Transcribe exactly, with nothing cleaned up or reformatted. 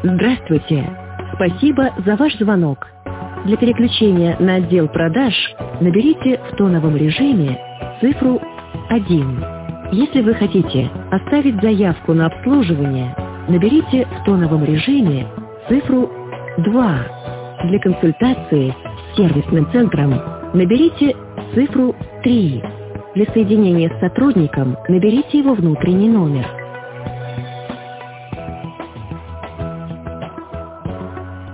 Здравствуйте. Спасибо за ваш звонок. Для переключения на отдел продаж наберите в тоновом режиме цифру один. Если вы хотите оставить заявку на обслуживание, наберите в тоновом режиме цифру два. Для консультации с сервисным центром наберите цифру три. Для соединения с сотрудником наберите его внутренний номер.